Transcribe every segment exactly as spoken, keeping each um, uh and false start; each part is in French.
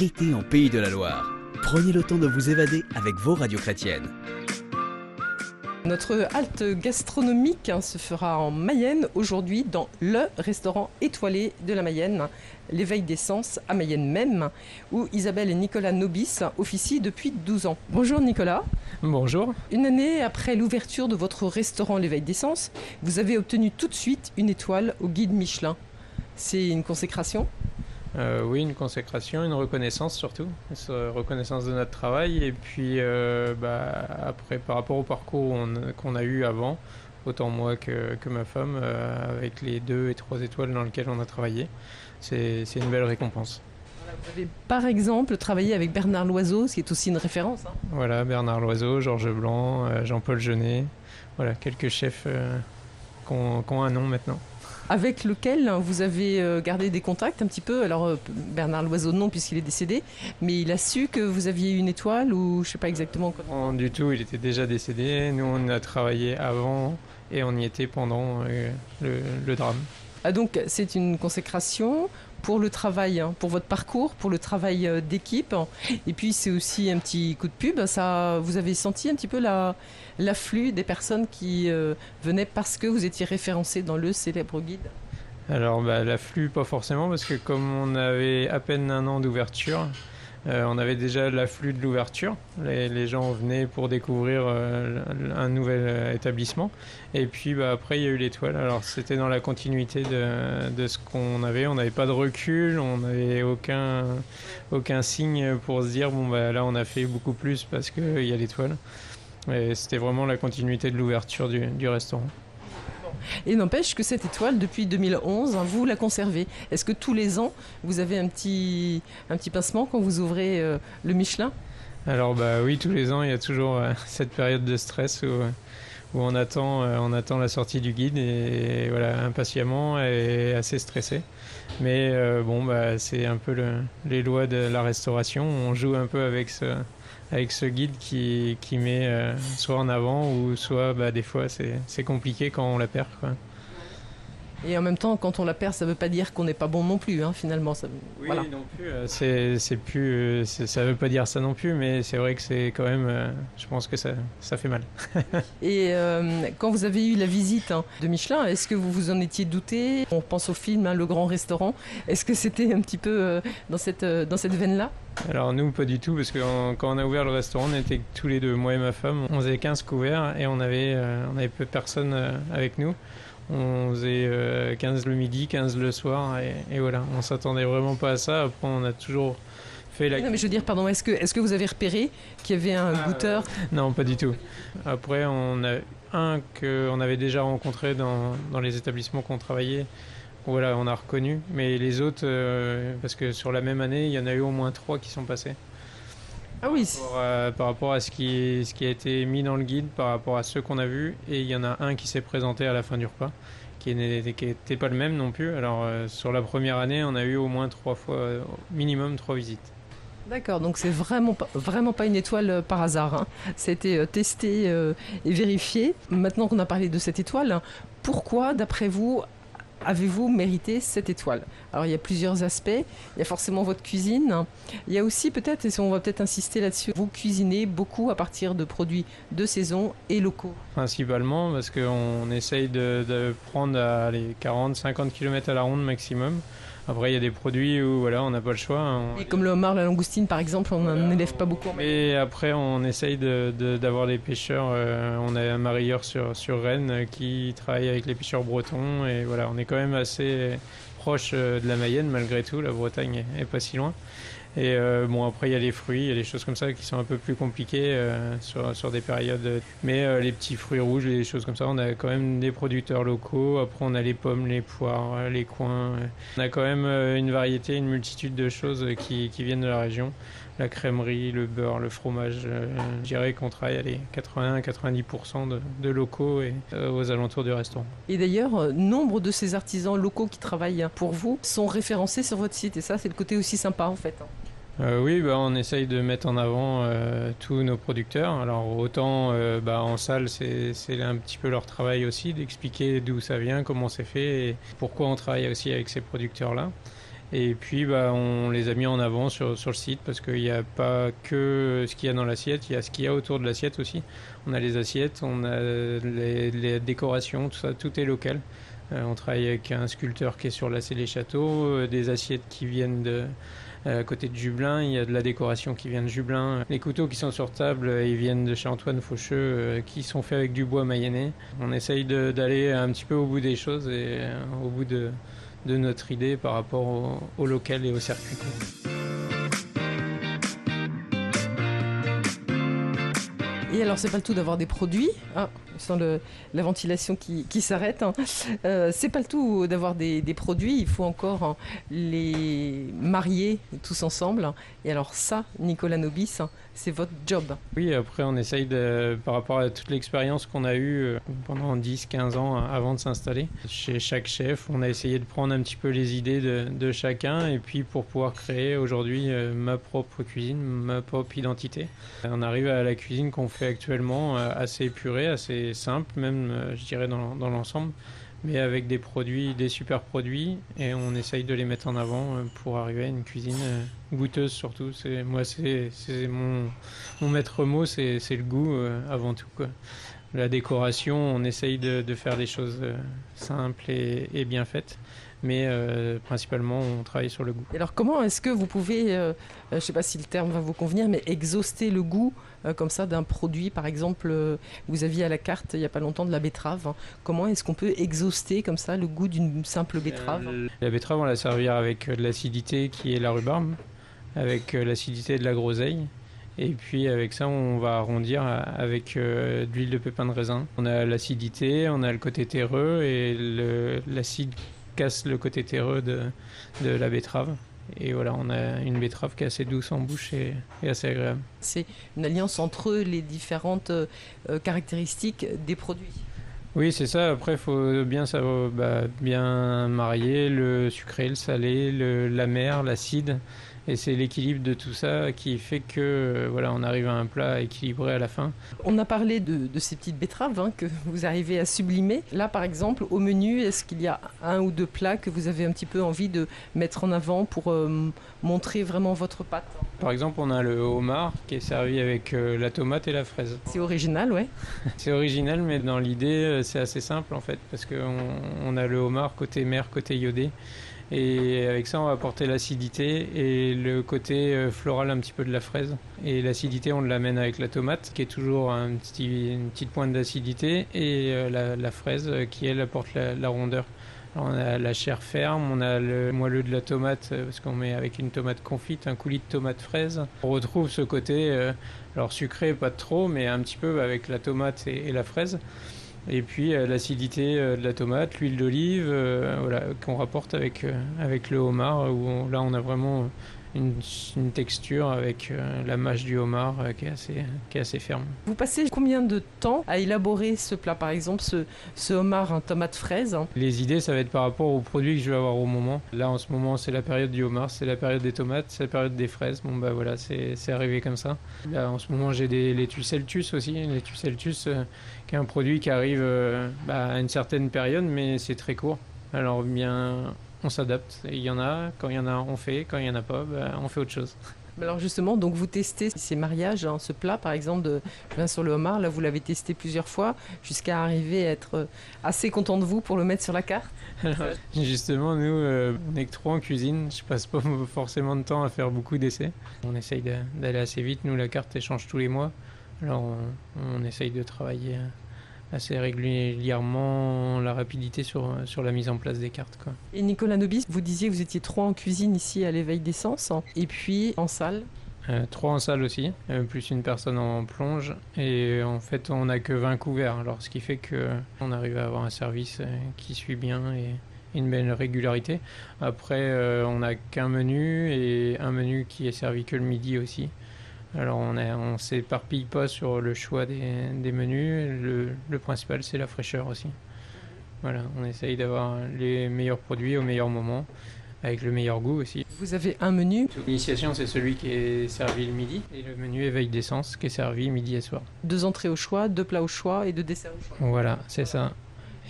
l'été en Pays de la Loire. Prenez le temps de vous évader avec vos radios chrétiennes. Notre halte gastronomique hein, se fera en Mayenne aujourd'hui dans le restaurant étoilé de la Mayenne, l'Éveil des Sens à Mayenne même, où Isabelle et Nicolas Nobis officient depuis douze ans. Bonjour Nicolas. Bonjour. Une année après l'ouverture de votre restaurant l'Éveil des Sens, vous avez obtenu tout de suite une étoile au guide Michelin. C'est une consécration ? Euh, oui, une consécration, une reconnaissance surtout, une reconnaissance de notre travail et puis euh, bah, après par rapport au parcours on, qu'on a eu avant, autant moi que, que ma femme, euh, avec les deux et trois étoiles dans lesquelles on a travaillé, c'est, c'est une belle récompense. Voilà, vous avez par exemple travaillé avec Bernard Loiseau, ce qui est aussi une référence. Hein. Voilà, Bernard Loiseau, Georges Blanc, euh, Jean-Paul Jeunet, voilà, quelques chefs euh, qui ont, qui ont un nom maintenant. Avec lequel vous avez gardé des contacts un petit peu. Alors Bernard Loiseau non puisqu'il est décédé, mais il a su que vous aviez une étoile ou je ne sais pas exactement comment. Non, du tout, il était déjà décédé. Nous on a travaillé avant et on y était pendant euh, le, le drame. Ah, donc c'est une consécration pour le travail, hein, pour votre parcours, pour le travail d'équipe. Et puis c'est aussi un petit coup de pub. Ça, vous avez senti un petit peu la, l'afflux des personnes qui euh, venaient parce que vous étiez référencé dans le célèbre guide? Alors bah, l'afflux pas forcément parce que comme on avait à peine un an d'ouverture, Euh, on avait déjà l'afflux de l'ouverture, les, les gens venaient pour découvrir euh, un nouvel euh, établissement et puis bah, après il y a eu l'étoile, alors c'était dans la continuité de, de ce qu'on avait, on n'avait pas de recul, on n'avait aucun, aucun signe pour se dire bon bah là on a fait beaucoup plus parce qu'il y a l'étoile et c'était vraiment la continuité de l'ouverture du, du restaurant. Et n'empêche que cette étoile, depuis deux mille onze, hein, vous la conservez. Est-ce que tous les ans, vous avez un petit, un petit pincement quand vous ouvrez euh, le Michelin ? Alors bah oui, tous les ans, il y a toujours euh, cette période de stress où, où on, attend, euh, on attend la sortie du guide et, et voilà, impatiemment et assez stressé. Mais euh, bon, bah, c'est un peu le, les lois de la restauration. On joue un peu avec ce, avec ce guide qui, qui met euh, soit en avant ou soit bah, des fois c'est, c'est compliqué quand on la perd, quoi. Et en même temps, quand on la perd, ça ne veut pas dire qu'on n'est pas bon non plus, hein, finalement. Ça, oui, voilà. non plus. Euh, c'est, c'est plus c'est, ça ne veut pas dire ça non plus, mais c'est vrai que c'est quand même... Euh, je pense que ça, ça fait mal. Et euh, quand vous avez eu la visite hein, de Michelin, est-ce que vous vous en étiez douté ? On pense au film hein, Le Grand Restaurant. Est-ce que c'était un petit peu euh, dans cette, euh, dans cette veine-là ? Alors nous, pas du tout, parce que on, quand on a ouvert le restaurant, on était tous les deux, moi et ma femme. On faisait quinze couverts et on avait, euh, on avait peu de personnes euh, avec nous. On faisait euh, quinze le midi, quinze le soir et, et voilà, on s'attendait vraiment pas à ça. Après, on a toujours fait la... Non, mais je veux dire, pardon, est-ce que, est-ce que vous avez repéré qu'il y avait un ah, goûteur ? Non, pas du tout. Après, on a un qu'on avait déjà rencontré dans, dans les établissements qu'on travaillait. Voilà, on a reconnu, mais les autres, euh, parce que sur la même année, il y en a eu au moins trois qui sont passés. Ah oui. Par rapport à, par rapport à ce, qui, ce qui a été mis dans le guide, par rapport à ceux qu'on a vus, et il y en a un qui s'est présenté à la fin du repas, qui n'était pas le même non plus. Alors euh, sur la première année, on a eu au moins trois fois, euh, minimum trois visites. D'accord, donc c'est vraiment pas, vraiment pas une étoile par hasard. Hein. Ça a été euh, testé euh, et vérifié. Maintenant qu'on a parlé de cette étoile, pourquoi, d'après vous, avez-vous mérité cette étoile ? Alors il y a plusieurs aspects, il y a forcément votre cuisine, il y a aussi peut-être, et on va peut-être insister là-dessus, vous cuisinez beaucoup à partir de produits de saison et locaux. Principalement parce qu'on essaye de, de prendre à les quarante à cinquante kilomètres à la ronde maximum. Après il y a des produits où voilà, on n'a pas le choix. On... Et comme le homard, la langoustine par exemple, on n'en voilà, élève pas beaucoup. Et après on essaye de, de, d'avoir des pêcheurs, euh, on a un marailleur sur, sur Rennes qui travaille avec les pêcheurs bretons et voilà, on est quand même assez proche de la Mayenne malgré tout, la Bretagne est, est pas si loin. Et euh, bon, après il y a les fruits, il y a des choses comme ça qui sont un peu plus compliquées euh, sur, sur des périodes. Mais euh, les petits fruits rouges et des choses comme ça, on a quand même des producteurs locaux. Après on a les pommes, les poires, les coings. On a quand même une variété, une multitude de choses qui, qui viennent de la région. La crèmerie, le beurre, le fromage. Euh, je dirais qu'on travaille à les quatre-vingts à quatre-vingt-dix pour cent de, de locaux et euh, aux alentours du restaurant. Et d'ailleurs, euh, nombre de ces artisans locaux qui travaillent pour vous sont référencés sur votre site. Et ça, c'est le côté aussi sympa en fait. Euh, oui, bah, on essaye de mettre en avant euh, tous nos producteurs. Alors autant euh, bah, en salle, c'est, c'est un petit peu leur travail aussi, d'expliquer d'où ça vient, comment c'est fait et pourquoi on travaille aussi avec ces producteurs-là. Et puis bah, on les a mis en avant sur, sur le site parce qu'il n'y a pas que ce qu'il y a dans l'assiette, il y a ce qu'il y a autour de l'assiette aussi. On a les assiettes, on a les, les décorations, tout ça, tout est local. Euh, on travaille avec un sculpteur qui est sur la Célé Château, euh, des assiettes qui viennent de... À côté de Jubelin, il y a de la décoration qui vient de Jubelin. Les couteaux qui sont sur table, ils viennent de chez Antoine Faucheux, euh, qui sont faits avec du bois mayennais. On essaye de, d'aller un petit peu au bout des choses et euh, au bout de, de notre idée par rapport au, au local et au circuit. Et alors, c'est pas le tout d'avoir des produits. Ah, sans le, la ventilation qui, qui s'arrête. Hein. Euh, c'est pas le tout d'avoir des, des produits. Il faut encore hein, les marier tous ensemble. Et alors ça, Nicolas Nobis, hein, c'est votre job. Oui, après on essaye de, par rapport à toute l'expérience qu'on a eue pendant dix quinze ans avant de s'installer. Chez chaque chef, on a essayé de prendre un petit peu les idées de, de chacun et puis pour pouvoir créer aujourd'hui ma propre cuisine, ma propre identité. On arrive à la cuisine qu'on fait actuellement assez épurée, assez simple même je dirais dans, dans l'ensemble, mais avec des produits, des super produits et on essaye de les mettre en avant pour arriver à une cuisine goûteuse surtout. C'est, moi c'est, c'est mon, mon maître mot, c'est, c'est le goût euh, avant tout, quoi. La décoration, on essaye de, de faire des choses euh, simples et, et bien faites. Mais euh, principalement, on travaille sur le goût. Et alors, comment est-ce que vous pouvez, euh, je ne sais pas si le terme va vous convenir, mais exhauster le goût euh, comme ça d'un produit, par exemple, euh, vous aviez à la carte il n'y a pas longtemps de la betterave. Hein. Comment est-ce qu'on peut exhauster comme ça le goût d'une simple betterave ? euh, La betterave, on la servir avec de l'acidité qui est la rhubarbe, avec l'acidité de la groseille. Et puis avec ça, on va arrondir avec euh, de l'huile de pépin de raisin. On a l'acidité, on a le côté terreux et le, l'acide casse le côté terreux de, de la betterave. Et voilà, on a une betterave qui est assez douce en bouche et, et assez agréable. C'est une alliance entre les différentes euh, caractéristiques des produits. Oui, c'est ça. Après, il faut bien, ça, bah, bien marier le sucré, le salé, le, l'amer, l'acide. Et c'est l'équilibre de tout ça qui fait que euh, voilà, on arrive à un plat équilibré à la fin. On a parlé de, de ces petites betteraves hein, que vous arrivez à sublimer. Là, par exemple, au menu, est-ce qu'il y a un ou deux plats que vous avez un petit peu envie de mettre en avant pour euh, montrer vraiment votre pâte ? Par exemple, on a le homard qui est servi avec euh, la tomate et la fraise. C'est original, ouais. C'est original, mais dans l'idée, c'est assez simple en fait, parce qu'on on a le homard côté mer, côté iodé. Et avec ça, on va apporter l'acidité et le côté floral un petit peu de la fraise. Et l'acidité, on l'amène avec la tomate, qui est toujours un petit, une petite pointe d'acidité, et la, la fraise, qui elle apporte la, la rondeur. Alors on a la chair ferme, on a le moelleux de la tomate, parce qu'on met avec une tomate confite, un coulis de tomate fraise. On retrouve ce côté, euh, alors sucré, pas trop, mais un petit peu avec la tomate et, et la fraise. Et puis euh, l'acidité euh, de la tomate, l'huile d'olive, euh, voilà, qu'on rapporte avec, euh, avec le homard, où on, là on a vraiment une, une texture avec euh, la mâche du homard euh, qui, est assez, qui est assez ferme. Vous passez combien de temps à élaborer ce plat, par exemple, ce, ce homard en tomate fraise hein ? Les idées, ça va être par rapport aux produits que je vais avoir au moment. Là en ce moment, c'est la période du homard, c'est la période des tomates, c'est la période des fraises. Bon bah voilà, c'est, c'est arrivé comme ça. Là en ce moment, j'ai des laitue celtus aussi. Laitue celtus, euh, qui est un produit qui arrive euh, bah, à une certaine période, mais c'est très court. Alors bien, on s'adapte. Il y en a, quand il y en a, on fait. Quand il n'y en a pas, bah, on fait autre chose. Alors justement, donc vous testez ces mariages, hein, ce plat par exemple de vin sur le homard, là vous l'avez testé plusieurs fois jusqu'à arriver à être assez content de vous pour le mettre sur la carte. Alors, justement, nous, euh, on n'est que trois en cuisine. Je passe pas forcément de temps à faire beaucoup d'essais. On essaye de, d'aller assez vite. Nous, la carte elle change tous les mois. Alors on, on essaye de travailler assez régulièrement la rapidité sur, sur la mise en place des cartes, quoi. Et Nicolas Nobis, vous disiez que vous étiez trois en cuisine ici à l'Éveil des Sens, et puis en salle euh, Trois en salle aussi, euh, plus une personne en plonge. Et en fait, on n'a que vingt couverts, alors ce qui fait qu'on arrive à avoir un service qui suit bien et une belle régularité. Après, euh, on n'a qu'un menu, et un menu qui est servi que le midi aussi. Alors on ne on s'éparpille pas sur le choix des, des menus, le, le principal c'est la fraîcheur aussi. Voilà, on essaye d'avoir les meilleurs produits au meilleur moment, avec le meilleur goût aussi. Vous avez un menu ? L'initiation c'est celui qui est servi le midi, et le menu éveil d'essence qui est servi midi et soir. Deux entrées au choix, deux plats au choix et deux desserts au choix. Voilà, c'est ça.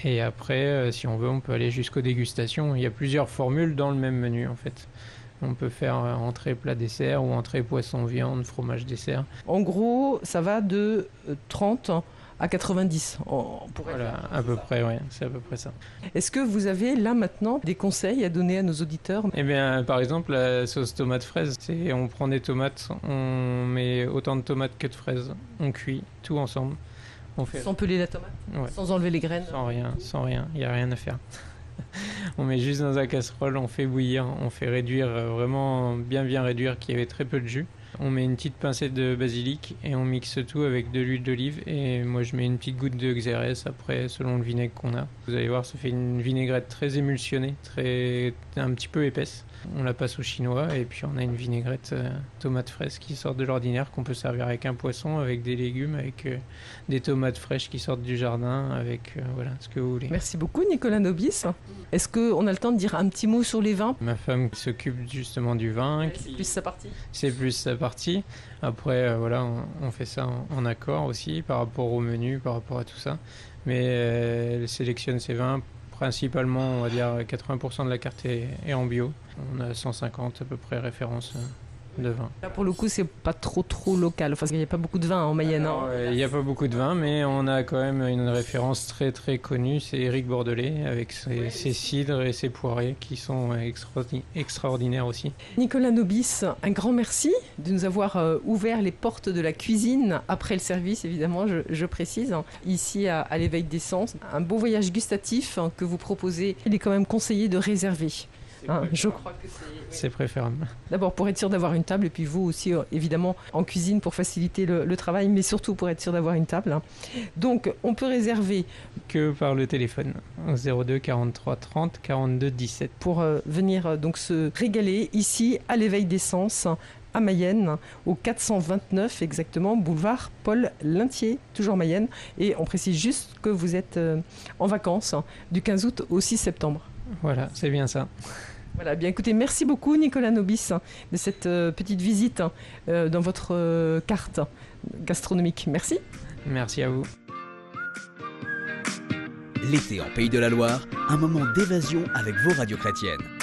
Et après, euh, si on veut, on peut aller jusqu'aux dégustations. Il y a plusieurs formules dans le même menu en fait. On peut faire euh, entrée, plat, dessert ou entrée, poisson, viande, fromage, dessert. En gros, ça va de trente à quatre-vingt-dix. On pourrait Voilà, faire à peu ça. près, ouais, c'est à peu près ça. Est-ce que vous avez là maintenant des conseils à donner à nos auditeurs? Eh bien, par exemple, la sauce tomate fraise, c'est on prend des tomates, on met autant de tomates que de fraises, on cuit tout ensemble. On fait Sans peler la tomate, ouais, sans enlever les graines. sans rien, sans rien, il n'y a rien à faire. On met juste dans un casserole, on fait bouillir, on fait réduire, euh, vraiment bien bien réduire, qu'il y avait très peu de jus. On met une petite pincée de basilic et on mixe tout avec de l'huile d'olive. Et moi je mets une petite goutte de xérès après selon le vinaigre qu'on a. Vous allez voir, ça fait une vinaigrette très émulsionnée, très, un petit peu épaisse. On la passe au chinois et puis on a une vinaigrette euh, tomate fraîche qui sort de l'ordinaire, qu'on peut servir avec un poisson, avec des légumes, avec euh, des tomates fraîches qui sortent du jardin, avec euh, voilà, ce que vous voulez. Merci beaucoup Nicolas Nobis. Est-ce qu'on a le temps de dire un petit mot sur les vins? Ma femme s'occupe justement du vin. C'est qui- plus sa partie. C'est plus sa partie. Après, euh, voilà, on, on fait ça en, en accord aussi par rapport au menu, par rapport à tout ça. Mais euh, elle sélectionne ses vins. Principalement, on va dire quatre-vingts pour cent de la carte est, est en bio. On a cent cinquante à peu près références euh, de vin. Là pour le coup c'est pas trop trop local. Enfin, il n'y a pas beaucoup de vin en Mayenne. hein. Il n'y a pas beaucoup de vin, mais on a quand même une référence très très connue, c'est Éric Bordelais, avec ses, ses cidres et ses poirées qui sont extraordi- extraordinaires aussi. Nicolas Nobis, un grand merci de nous avoir euh, ouvert les portes de la cuisine après le service, évidemment, je, je précise, hein, ici à, à l'Éveil des Sens. Un beau voyage gustatif hein, que vous proposez. Il est quand même conseillé de réserver. Hein, je crois que c'est... C'est préférable. D'abord pour être sûr d'avoir une table, et puis vous aussi, euh, évidemment, en cuisine pour faciliter le, le travail, mais surtout pour être sûr d'avoir une table. hein. Donc, on peut réserver Que par le téléphone, au zéro deux quarante-trois trente quarante-deux dix-sept. pour euh, venir euh, donc se régaler ici à l'Éveil des Sens, à Mayenne, au quatre cent vingt-neuf exactement, boulevard Paul Lintier, toujours Mayenne. Et on précise juste que vous êtes euh, en vacances hein, du quinze août au six septembre. Voilà, c'est bien ça. Voilà, bien écoutez, merci beaucoup Nicolas Nobis hein, de cette euh, petite visite hein, euh, dans votre euh, carte gastronomique. Merci. Merci à vous. L'été en Pays de la Loire, un moment d'évasion avec vos radios chrétiennes.